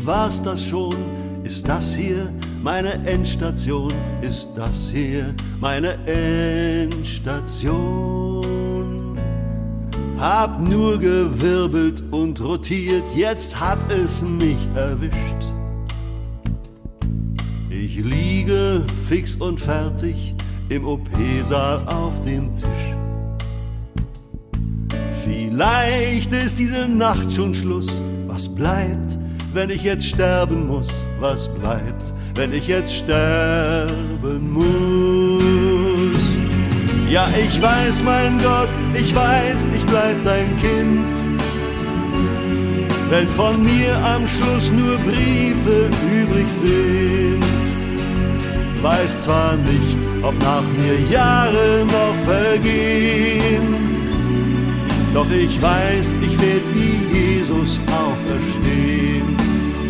war's das schon? Ist das hier meine Endstation? Ist das hier meine Endstation? Hab nur gewirbelt und rotiert, jetzt hat es mich erwischt. Ich liege fix und fertig im OP-Saal auf dem Tisch. Vielleicht ist diese Nacht schon Schluss. Was bleibt, wenn ich jetzt sterben muss? Was bleibt, wenn ich jetzt sterben muss? Ja, ich weiß, mein Gott, ich weiß, ich bleib dein Kind. Wenn von mir am Schluss nur Briefe übrig sind. Weiß zwar nicht, ob nach mir Jahre noch vergehen, doch ich weiß, ich werd wie Jesus auferstehen.